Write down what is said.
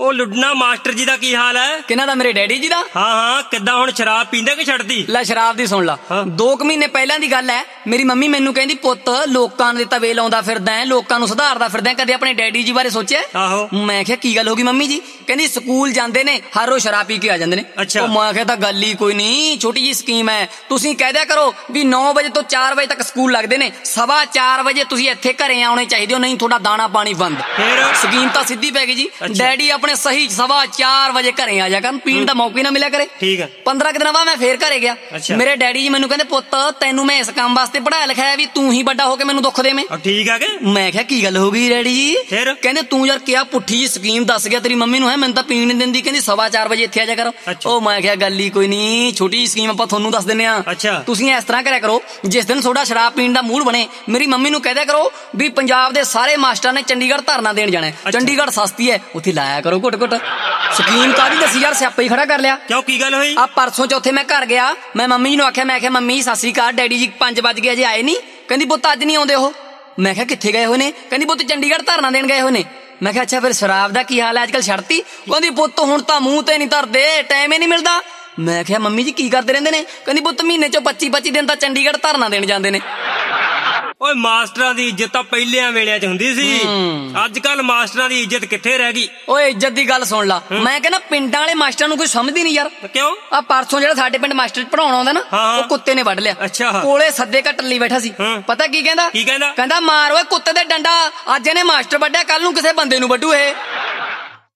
ਉਹ ਲੁੱਡਣਾ ਮਾਸਟਰ ਜੀ ਦਾ ਕੀ ਹਾਲ ਹੈ? ਕਿਹਨਾਂ ਦਾ? ਮੇਰੇ ਡੈਡੀ ਜੀ ਦਾ। ਹਾਂ ਕਿੱਦਾਂ ਹੁਣ ਸ਼ਰਾਬ ਪੀਂਦੇ ਕਿ ਛੱਡਦੀ? ਲੈ ਸ਼ਰਾਬ ਦੀ ਸੁਣ ਲਾ। 2 ਮਹੀਨੇ ਪਹਿਲਾਂ ਦੀ ਗੱਲ ਹੈ, ਮੇਰੀ ਮੰਮੀ ਮੈਨੂੰ ਕਹਿੰਦੀ ਪੁੱਤ ਲੋਕਾਂ ਦੇ ਤਵੇ ਲਾਉਂਦਾ ਫਿਰਦਾ ਹੈ, ਲੋਕਾਂ ਨੂੰ ਸੁਧਾਰਦਾ ਫਿਰਦਾ, ਕਦੇ ਆਪਣੇ ਡੈਡੀ ਜੀ ਬਾਰੇ ਸੋਚਿਆ? ਆਹੋ। ਮੈਂ ਕਿਹਾ ਕੀ ਗੱਲ ਹੋ ਗਈ ਮੰਮੀ ਜੀ? ਕਹਿੰਦੀ ਸਕੂਲ ਜਾਂਦੇ ਨੇ ਹਰ ਰੋਜ਼ ਸ਼ਰਾਬ ਪੀ ਕੇ ਆ ਜਾਂਦੇ ਨੇ। ਅੱਛਾ। ਉਹ ਮੈਂ ਕਿਹਾ ਤਾਂ ਗੱਲ ਹੀ ਕੋਈ ਨਹੀਂ, ਛੋਟੀ ਜੀ ਸਕੀਮ ਹੈ, ਤੁਸੀਂ ਕਹਿ ਦਿਆ ਕਰੋ ਵੀ 9 ਵਜੇ ਤੋਂ 4 ਵਜੇ ਤੱਕ ਸਕੂਲ ਲੱਗਦੇ ਨੇ, 4:15 ਵਜੇ ਤੁਸੀਂ ਇੱਥੇ ਘਰੇ ਆਉਣੇ ਚਾਹੀਦੇ ਹੋ, ਨਹੀਂ ਤੁਹਾਡਾ ਦਾਣਾ ਪਾਣੀ ਬੰਦ। ਫਿਰ ਸਕੀਮ ਤਾਂ ਸਿੱਧੀ ਪੈ ਗਈ ਜੀ। ਡੈਡੀ ਆਪਣੇ ਸਹੀ 4:15 ਵਜੇ ਘਰੇ ਆ ਜਾ ਕਰਨ, ਪੀਣ ਦਾ ਮੌਕਾ ਹੀ ਨਾ ਮਿਲਿਆ ਕਰੇ। ਠੀਕ ਹੈ। 15 ਦਿਨਾਂ ਬਾਅਦ ਮੈਂ ਫੇਰ ਘਰੇ ਗਿਆ। ਮੇਰੇ ਡੈਡੀ ਜੀ ਮੈਨੂੰ ਕਹਿੰਦੇ ਪੁੱਤ ਤੈਨੂੰ ਮੈਂ ਇਸ ਕੰਮ ਵਾਸਤੇ ਪੜਾਇਆ ਲਿਖਾਇਆ ਵੀ ਤੂੰ ਹੀ ਵੱਡਾ ਹੋ ਕੇ ਮੈਨੂੰ ਦੁੱਖ ਦੇਵੇਂ। ਠੀਕ ਹੈ ਕਿ? ਮੈਂ ਕਿਹਾ ਕੀ ਗੱਲ ਹੋ ਗਈ ਡੈਡੀ ਜੀ? ਫਿਰ ਕਹਿੰਦੇ ਤੂੰ ਯਾਰ ਕਿਆ ਪੁੱਠੀ ਜੀ ਸਕੀਮ ਦੱਸ ਗਿਆ ਤੇਰੀ ਮੰਮੀ ਨੂੰ, ਹੈ ਮੈਨੂੰ ਤਾਂ ਪੀਣ ਨਹੀਂ ਦਿੰਦੀ, ਕਹਿੰਦੀ 4:15 ਵਜੇ ਇੱਥੇ ਆ ਜਾ ਕਰੋ। ਉਹ ਮੈਂ ਕਿਹਾ ਗੱਲ ਹੀ ਕੋਈ ਨਹੀਂ, ਛੋਟੀ ਜੀ ਸਕੀਮ ਆਪਾਂ ਤੁਹਾਨੂੰ ਦੱਸ ਦਿੰਦੇ ਆ। ਤੁਸੀਂ ਇਸ ਤਰ੍ਹਾਂ ਕਰਿਆ ਕਰੋ, ਜਿਸ ਦਿਨ ਤੁਹਾਡਾ ਸ਼ਰਾਬ ਪੀਣ ਦਾ ਮੂਡ ਬਣੇ ਮੇਰੀ ਮੰਮੀ ਨੂੰ ਕਹਿ ਦਿਆ ਕਰੋ ਵੀ ਪੰਜਾਬ ਦੇ ਸਾਰੇ ਮਾਸਟਰਾਂ ਨੇ ਚੰਡੀਗੜ੍ਹ ਧਰਨਾ ਦੇਣ ਜਾਣਾ, ਚੰਡੀਗੜ੍ਹ ਸਸਤੀ ਹੈ, ਉੱਥੇ ਲਾਇਆ ਕਰੋ ਘੁੱਟ ਘੁੱਟ। ਸਕੀਮ ਕਾਹਦੀ ਦੱਸੀ ਯਾਰ, ਸਿਆਪਾ ਹੀ ਖੜਾ ਕਰ ਲਿਆ। ਕਿਉਂ ਕੀ ਗੱਲ ਹੋਈ? ਆ ਪਰਸੋਂ ਚੌਥੇ ਮੈਂ ਘਰ ਗਿਆ, ਮੈਂ ਮੰਮੀ ਜੀ ਨੂੰ ਆਖਿਆ, ਮੈਂ ਕਿਹਾ ਮੰਮੀ ਸਤਿ ਸ੍ਰੀ ਅਕਾਲ, ਡੈਡੀ ਜੀ 5 ਵਜ ਗਏ ਅਜੇ ਆਏ ਨਹੀਂ। ਕਹਿੰਦੀ ਪੁੱਤ ਅੱਜ ਨਹੀਂ ਆਉਂਦੇ ਉਹ। ਮੈਂ ਕਿਹਾ ਕਿੱਥੇ ਗਏ ਹੋਏ ਨੇ? ਕਹਿੰਦੀ ਪੁੱਤ ਚੰਡੀਗੜ੍ਹ ਧਰਨਾ ਦੇਣ ਗਏ ਹੋਏ ਨੇ। ਮੈਂ ਕਿਹਾ ਅੱਛਾ ਫਿਰ ਸ਼ਰਾਬ ਦਾ ਕੀ ਹਾਲ ਹੈ ਅੱਜ ਕੱਲ, ਛੱਡਤੀ? ਕਹਿੰਦੀ ਪੁੱਤ ਹੁਣ ਤਾਂ ਮੂੰਹ ਤੇ ਨਹੀਂ ਧਰਦੇ, ਟਾਈਮ ਹੀ ਨਹੀਂ ਮਿਲਦਾ। ਮੈਂ ਕਿਹਾ ਮੰਮੀ ਜੀ ਕੀ ਕਰਦੇ ਰਹਿੰਦੇ ਨੇ? ਕਹਿੰਦੀ ਪੁੱਤ ਮਹੀਨੇ ਚੋਂ 25 ਦਿਨ ਤਾਂ ਚੰਡੀਗੜ੍ਹ ਧਰਨਾ ਦੇਣ ਜਾਂਦੇ ਨੇ। ਓਏ ਮਾਸਟਰਾਂ ਦੀ ਇੱਜ਼ਤ ਤਾਂ ਪਹਿਲਿਆਂ ਵੇਲਿਆਂ 'ਚ ਹੁੰਦੀ ਸੀ, ਅੱਜ ਕੱਲ ਮਾਸਟਰਾਂ ਦੀ ਇੱਜ਼ਤ ਕਿੱਥੇ ਰਹਿ ਗਈ? ਓਏ ਇੱਜ਼ਤ ਦੀ ਗੱਲ ਸੁਣ ਲਾ, ਮੈਂ ਕਹਿੰਦਾ ਪਿੰਡਾਂ ਵਾਲੇ ਮਾਸਟਰਾਂ ਨੂੰ ਕੋਈ ਸਮਝਦੀ ਨਹੀਂ ਯਾਰ। ਕਿਉਂ? ਆ ਪਰਸੋਂ ਜਿਹੜਾ ਸਾਡੇ ਪਿੰਡ ਮਾਸਟਰ ਪੜਾਉਣ ਆਉਂਦਾ ਨਾ, ਉਹ ਕੁੱਤੇ ਨੇ ਵੱਢ ਲਿਆ। ਅੱਛਾ। ਕੋਲੇ ਸੱਦੇ ਘੱਟ ਲਈ ਬੈਠਾ ਸੀ, ਪਤਾ ਕੀ ਕਹਿੰਦਾ? ਕੀ ਕਹਿੰਦਾ? ਕਹਿੰਦਾ ਮਾਰ ਓਏ ਕੁੱਤੇ ਦੇ ਡੰਡਾ, ਅੱਜ ਇਹਨੇ ਮਾਸਟਰ ਵੱਢਿਆ, ਕੱਲ ਨੂੰ ਕਿਸੇ ਬੰਦੇ ਨੂੰ ਵੱਢੂ ਇਹ।